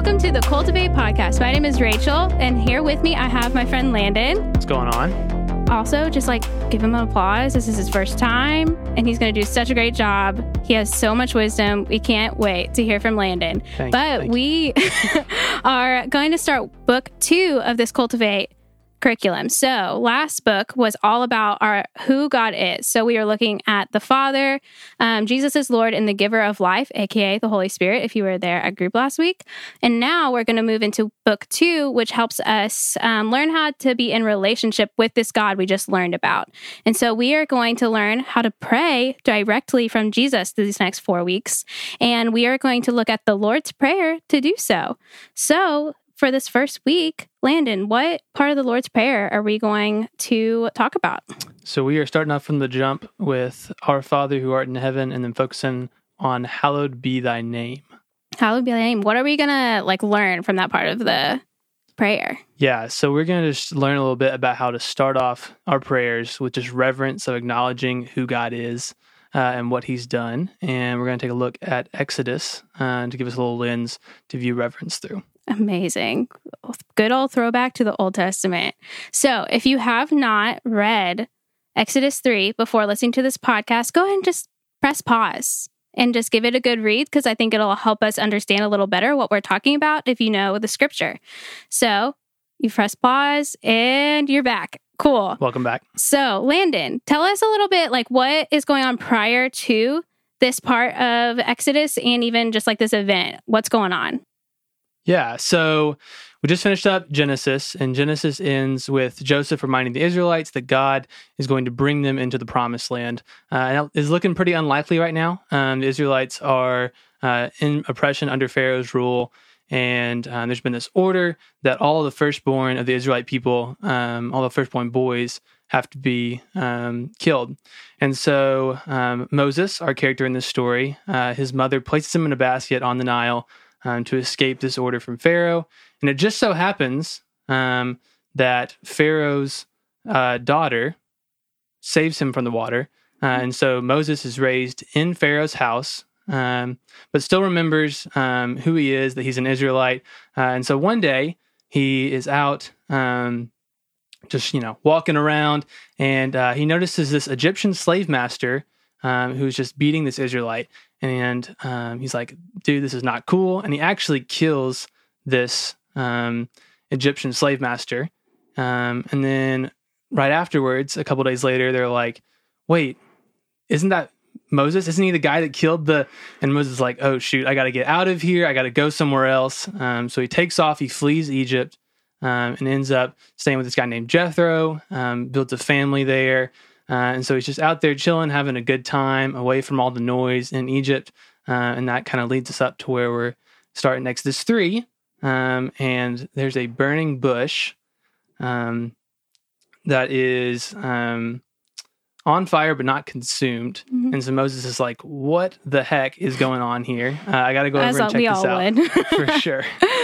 welcome to the Cultivate podcast. My name is Rachel, and here with me I have my friend Landon. What's going on? Also, just give him an applause. This is his first time, and he's going to do such a great job. He has so much wisdom. We can't wait to hear from Landon. Thank we are going to start book 2 of this Cultivate curriculum. So last book was all about who God is. So we are looking at the Father, Jesus is Lord and the giver of life, aka the Holy Spirit, if you were there at group last week. And now we're going to move into book 2, which helps us learn how to be in relationship with this God we just learned about. And so we are going to learn how to pray directly from Jesus these next 4 weeks. And we are going to look at the Lord's Prayer to do so. So for this first week, Landon, what part of the Lord's Prayer are we going to talk about? So we are starting off from the jump with Our Father who art in heaven, and then focusing on hallowed be thy name. Hallowed be thy name. What are we going to learn from that part of the prayer? Yeah, so we're going to just learn a little bit about how to start off our prayers with just reverence of acknowledging who God is and what he's done. And we're going to take a look at Exodus to give us a little lens to view reverence through. Amazing. Good old throwback to the Old Testament. So if you have not read Exodus 3 before listening to this podcast, go ahead and just press pause and just give it a good read, because I think it'll help us understand a little better what we're talking about if you know the scripture. So you press pause and you're back. Cool. Welcome back. So Landon, tell us a little bit what is going on prior to this part of Exodus and even just this event. What's going on? Yeah, so we just finished up Genesis, and Genesis ends with Joseph reminding the Israelites that God is going to bring them into the promised land. And it's looking pretty unlikely right now. The Israelites are in oppression under Pharaoh's rule, and there's been this order that all of the firstborn of the Israelite people, all the firstborn boys, have to be killed. And so Moses, our character in this story, his mother places him in a basket on the Nile to escape this order from Pharaoh. And it just so happens that Pharaoh's daughter saves him from the water. And so Moses is raised in Pharaoh's house, but still remembers who he is, that he's an Israelite. And so one day he is out just, walking around, and he notices this Egyptian slave master who's just beating this Israelite. And he's like, dude, this is not cool. And he actually kills this Egyptian slave master. And then right afterwards, a couple days later, they're like, wait, isn't that Moses? Isn't he the guy that killed the... And Moses is like, oh, shoot, I got to get out of here. I got to go somewhere else. So he takes off. He flees Egypt and ends up staying with this guy named Jethro, builds a family there. And so he's just out there chilling, having a good time, away from all the noise in Egypt. And that kind of leads us up to where we're starting Exodus 3. And there's a burning bush that is on fire but not consumed. Mm-hmm. And so Moses is like, what the heck is going on here? I got to go over and check this out. For sure.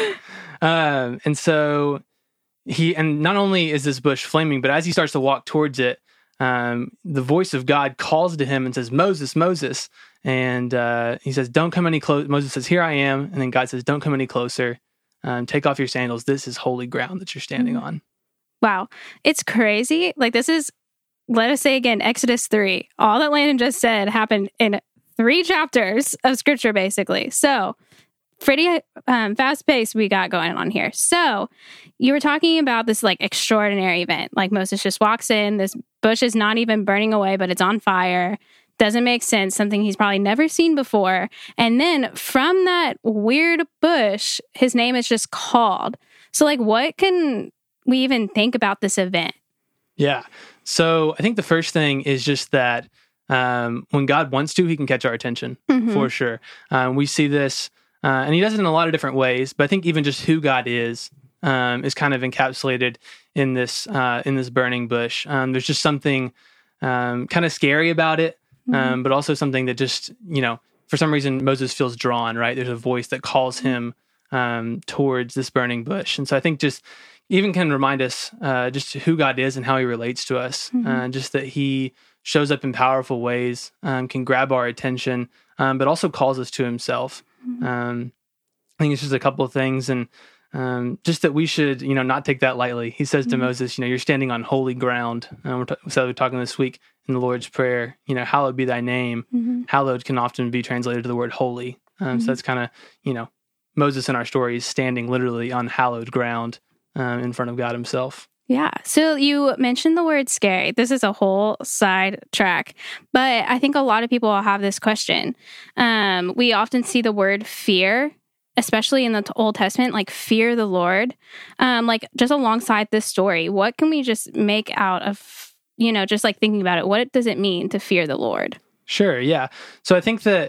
And so and not only is this bush flaming, but as he starts to walk towards it, the voice of God calls to him and says, Moses, Moses. And he says, don't come any closer. Moses says, here I am. And then God says, don't come any closer. Take off your sandals. This is holy ground that you're standing on. Wow. It's crazy. This is, let us say again, Exodus 3. All that Landon just said happened in 3 chapters of scripture, basically. So pretty fast pace we got going on here. So you were talking about this extraordinary event. Moses just walks in, this bush is not even burning away, but it's on fire. Doesn't make sense. Something he's probably never seen before. And then from that weird bush, his name is just called. So what can we even think about this event? Yeah. So I think the first thing is just that when God wants to, he can catch our attention, for sure. We see this, and he does it in a lot of different ways, but I think even just who God is kind of encapsulated in this burning bush. There's just something kind of scary about it, but also something that just, for some reason, Moses feels drawn, right? There's a voice that calls him towards this burning bush. And so I think just even can remind us just who God is and how he relates to us, just that he shows up in powerful ways, can grab our attention, but also calls us to himself. And think it's just a couple of things, and just that we should, not take that lightly. He says to Moses, you're standing on holy ground. So we're talking this week in the Lord's Prayer, hallowed be thy name. Hallowed can often be translated to the word holy. So that's kind of, Moses in our story is standing literally on hallowed ground in front of God himself. Yeah. So you mentioned the word scary. This is a whole side track, but I think a lot of people will have this question. We often see the word fear, especially in the Old Testament, like fear the Lord. Like just alongside this story, what can we just make out of, just like thinking about it? What does it mean to fear the Lord? Sure. Yeah. So I think that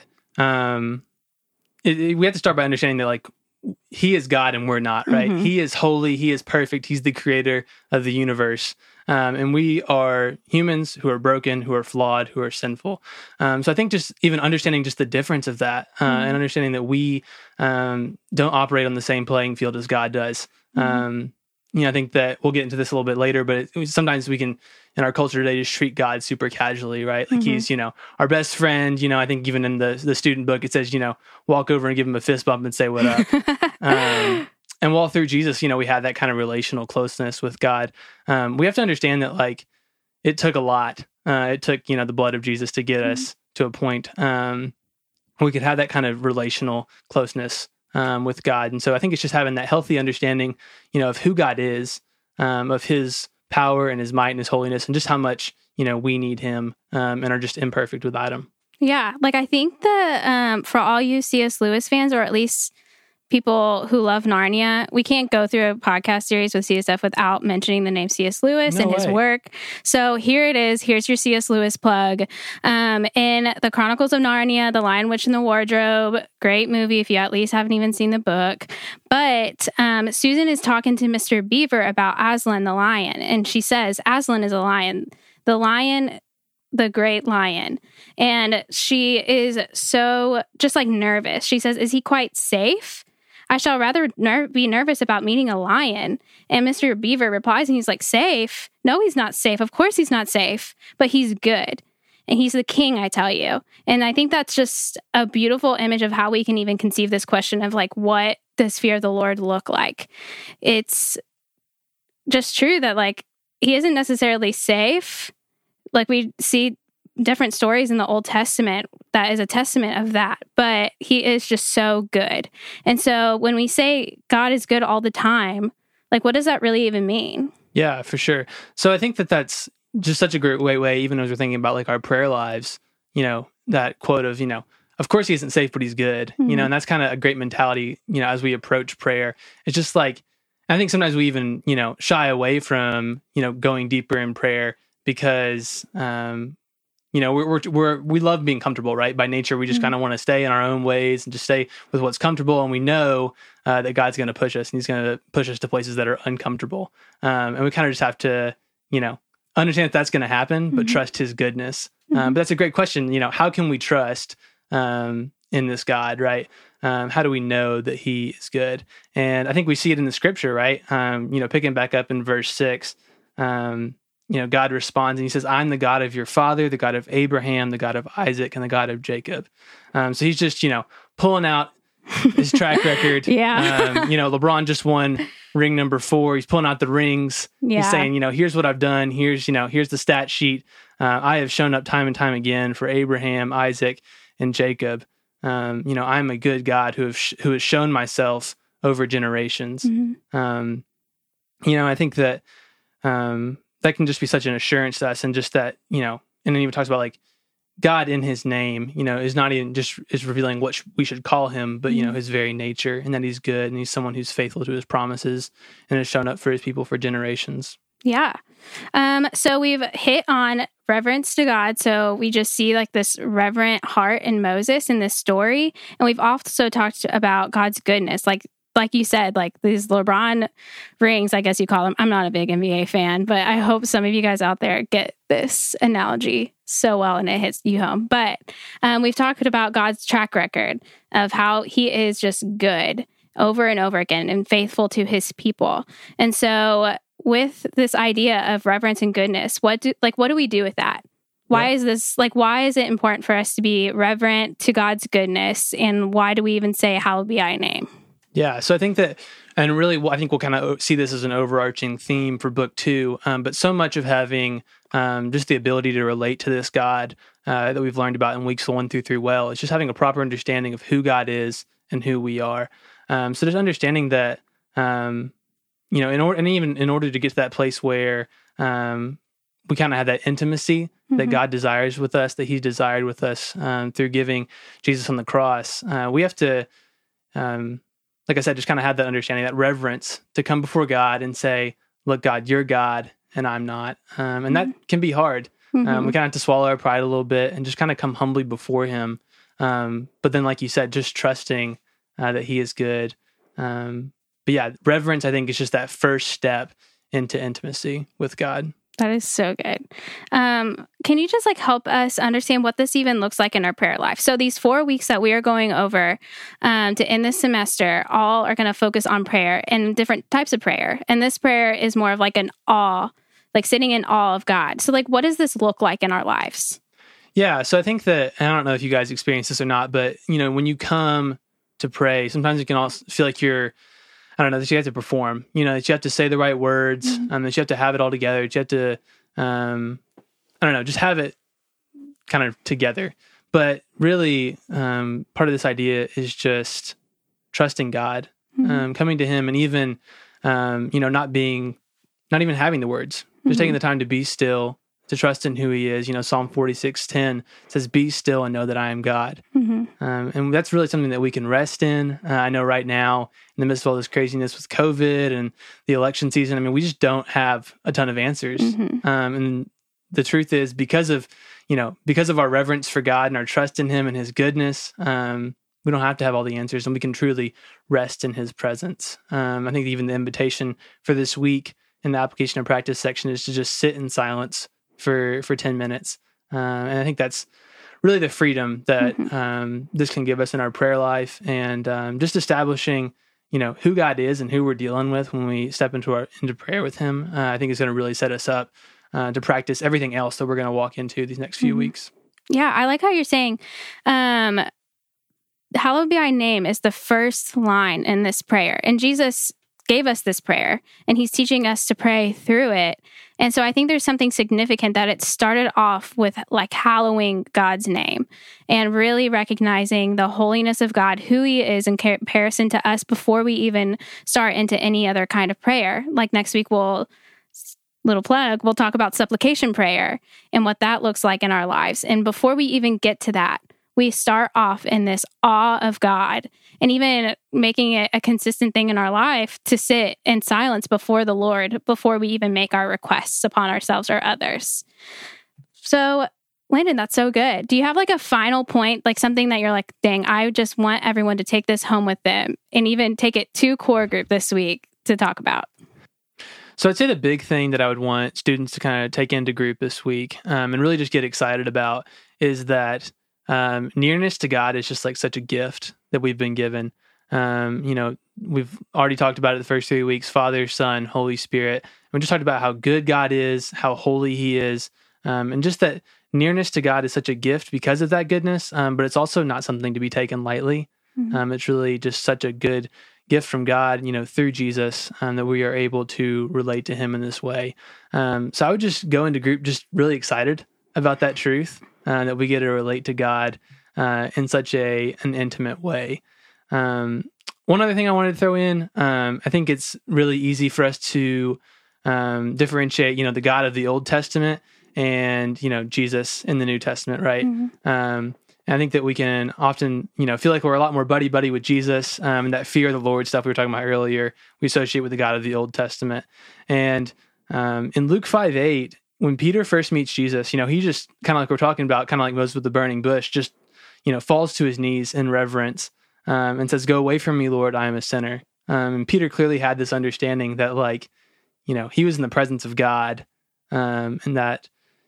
we have to start by understanding that like he is God and we're not, right? He is holy. He is perfect. He's the creator of the universe. And we are humans who are broken, who are flawed, who are sinful. So I think just even understanding just the difference of that and understanding that we don't operate on the same playing field as God does. I think that we'll get into this a little bit later, but sometimes we can, in our culture today, just treat God super casually, right? Like he's, our best friend. I think even in the student book, it says, walk over and give him a fist bump and say, what up? And while through Jesus, we have that kind of relational closeness with God. We have to understand that like it took a lot. It took, the blood of Jesus to get us to a point we could have that kind of relational closeness with God. And so I think it's just having that healthy understanding, of who God is, of his power and his might and his holiness, and just how much, we need him and are just imperfect without him. Yeah. Like I think that for all you C.S. Lewis fans, or at least people who love Narnia, we can't go through a podcast series with CSF without mentioning the name C.S. Lewis and his work. So here it is. Here's your C.S. Lewis plug. In The Chronicles of Narnia, The Lion, Witch, and the Wardrobe, great movie if you at least haven't even seen the book. But Susan is talking to Mr. Beaver about Aslan the lion, and she says, Aslan is a lion. The lion, the great lion. And she is so just like nervous. She says, is he quite safe? I shall rather be nervous about meeting a lion. And Mr. Beaver replies, and he's like, safe? No, he's not safe. Of course he's not safe, but he's good. And he's the king, I tell you. And I think that's just a beautiful image of how we can even conceive this question of like, what does fear of the Lord look like? It's just true that like, he isn't necessarily safe. Like we see different stories in the Old Testament that is a testament of that, but he is just so good. And so when we say God is good all the time, like what does that really even mean? Yeah, for sure. So I think that that's just such a great way, even as we're thinking about like our prayer lives, that quote of, of course he isn't safe, but he's good, and that's kind of a great mentality, as we approach prayer. It's just like, I think sometimes we even, shy away from, going deeper in prayer because, we love being comfortable, right? By nature, we just kind of want to stay in our own ways and just stay with what's comfortable. And we know that God's going to push us, and he's going to push us to places that are uncomfortable. And we kind of just have to, understand that that's going to happen, but trust his goodness. But that's a great question. How can we trust in this God, right? How do we know that he is good? And I think we see it in the scripture, right? Picking back up in verse 6, God responds and he says, I'm the God of your father, the God of Abraham, the God of Isaac, and the God of Jacob. So he's just, pulling out his track record. LeBron just won ring number 4. He's pulling out the rings. Yeah. He's saying, here's what I've done. Here's the stat sheet. I have shown up time and time again for Abraham, Isaac, and Jacob. I'm a good God who has shown myself over generations. I think that that can just be such an assurance to us, and just that, and then even talks about like God in his name, is not even just is revealing what we should call him, but, his very nature, and that he's good and he's someone who's faithful to his promises and has shown up for his people for generations. Yeah. So we've hit on reverence to God. So we just see like this reverent heart in Moses in this story. And we've also talked about God's goodness. Like you said, like these LeBron rings, I guess you call them. I'm not a big NBA fan, but I hope some of you guys out there get this analogy so well and it hits you home. But we've talked about God's track record of how he is just good over and over again and faithful to his people. And so with this idea of reverence and goodness, what do we do with that? Why is it important for us to be reverent to God's goodness? And why do we even say, hallowed be thy name? Yeah, so I think that, and really, I think we'll kind of see this as an overarching theme for book 2. But so much of having just the ability to relate to this God that we've learned about in weeks 1 through 3 well, it's just having a proper understanding of who God is and who we are. So just understanding that, in order to get to that place where we kind of have that intimacy that God desires with us, that He desired with us through giving Jesus on the cross, we have to. Like I said, just kind of have that understanding, that reverence to come before God and say, look, God, you're God and I'm not. And that can be hard. We kind of have to swallow our pride a little bit and just kind of come humbly before Him. But then, like you said, just trusting that He is good. But yeah, reverence, I think, is just that first step into intimacy with God. That is so good. Can you just help us understand what this even looks like in our prayer life? So these 4 weeks that we are going over to end this semester, all are going to focus on prayer and different types of prayer. And this prayer is more of an awe, sitting in awe of God. So what does this look like in our lives? Yeah, so I think that, I don't know if you guys experience this or not, but when you come to pray, sometimes it can also feel like that you have to perform, that you have to say the right words, that you have to have it all together, that you have to, just have it kind of together. But really, part of this idea is just trusting God, coming to Him, and even, not even having the words, just taking the time to be still, to trust in who He is. Psalm 46:10 says, "Be still and know that I am God." And that's really something that we can rest in. I know right now, in the midst of all this craziness with COVID and the election season, we just don't have a ton of answers. And the truth is, because of our reverence for God and our trust in Him and His goodness, we don't have to have all the answers, and we can truly rest in His presence. I think even the invitation for this week in the application and practice section is to just sit in silence for 10 minutes. And I think that's really the freedom that this can give us in our prayer life, and just establishing, who God is and who we're dealing with when we step into prayer with Him. I think is going to really set us up to practice everything else that we're going to walk into these next few weeks. Yeah, I like how you're saying, hallowed be thy name is the first line in this prayer. And Jesus gave us this prayer, and He's teaching us to pray through it. And so I think there's something significant that it started off with hallowing God's name and really recognizing the holiness of God, who He is in comparison to us before we even start into any other kind of prayer. Next week, we'll talk about supplication prayer and what that looks like in our lives. And before we even get to that, we start off in this awe of God, and even making it a consistent thing in our life to sit in silence before the Lord before we even make our requests upon ourselves or others. So, Landon, that's so good. Do you have a final point, something that you're dang, I just want everyone to take this home with them and even take it to core group this week to talk about? So I'd say the big thing that I would want students to kind of take into group this week and really just get excited about is that nearness to God is just such a gift that we've been given. We've already talked about it the first 3 weeks, Father, Son, Holy Spirit. We just talked about how good God is, how holy He is, and just that nearness to God is such a gift because of that goodness, but it's also not something to be taken lightly. It's really just such a good gift from God, through Jesus, that we are able to relate to Him in this way. So I would just go into group just really excited about that truth, that we get to relate to God in such an intimate way. One other thing I wanted to throw in, I think it's really easy for us to differentiate, the God of the Old Testament and, Jesus in the New Testament, right? And I think that we can often, feel like we're a lot more buddy-buddy with Jesus, and that fear of the Lord stuff we were talking about earlier, we associate with the God of the Old Testament. And in Luke 5:8, when Peter first meets Jesus, he just kind of like we're talking about, kind of like Moses with the burning bush, just, falls to his knees in reverence and says, "Go away from me, Lord, I am a sinner." And Peter clearly had this understanding that he was in the presence of God, and that,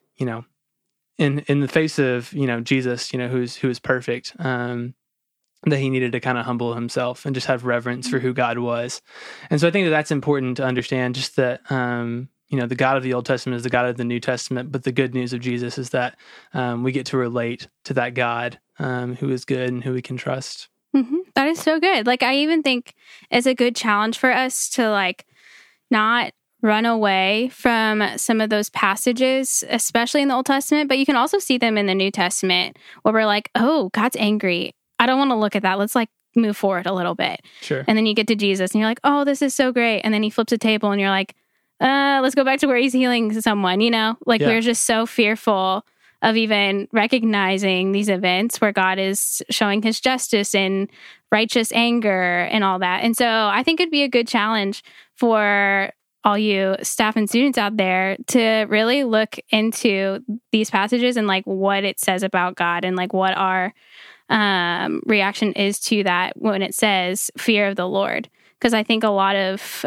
in the face of, Jesus, who is perfect, that he needed to kind of humble himself and just have reverence for who God was. And so I think that that's important to understand, just that, the God of the Old Testament is the God of the New Testament, but the good news of Jesus is that we get to relate to that God who is good and who we can trust. That is so good. Like, I even think it's a good challenge for us to like not run away from some of those passages, especially in the Old Testament, but you can also see them in the New Testament where we're like, oh, God's angry. I don't want to look at that. Let's like move forward a little bit. Sure. And then you get to Jesus and you're like, oh, this is so great. And then he flips a table and you're like, let's go back to where he's healing someone, you know? Like, we're just so fearful of even recognizing these events where God is showing his justice and righteous anger and all that. And so I think it'd be a good challenge for all you staff and students out there to really look into these passages and like what it says about God and like what our reaction is to that when it says fear of the Lord. Because I think a lot of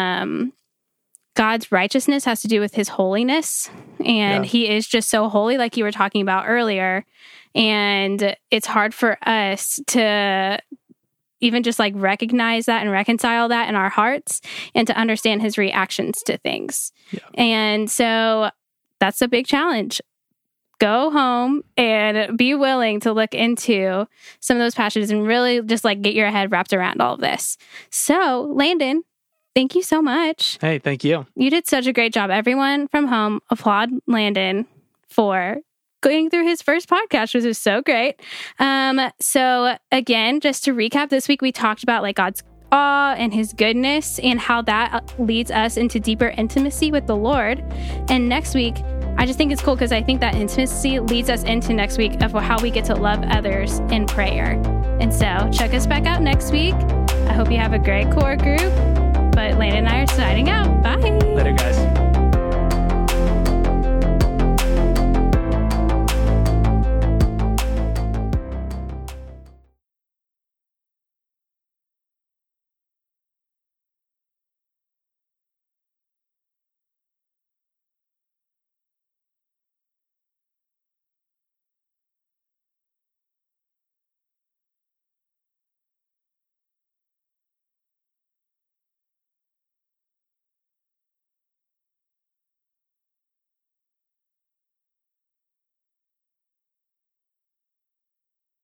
God's righteousness has to do with his holiness, and he is just so holy, like you were talking about earlier. And it's hard for us to even just like recognize that and reconcile that in our hearts and to understand his reactions to things. Yeah. And so that's a big challenge. Go home and be willing to look into some of those passages and really just like get your head wrapped around all of this. So, Landon, thank you so much. Hey, thank you. You did such a great job. Everyone from home, applaud Landon for going through his first podcast, which is so great. So again, just to recap, this week we talked about like God's awe and his goodness and how that leads us into deeper intimacy with the Lord. And next week, I just think it's cool because I think that intimacy leads us into next week of how we get to love others in prayer. And so check us back out next week. I hope you have a great core group. But Landon and I are signing out.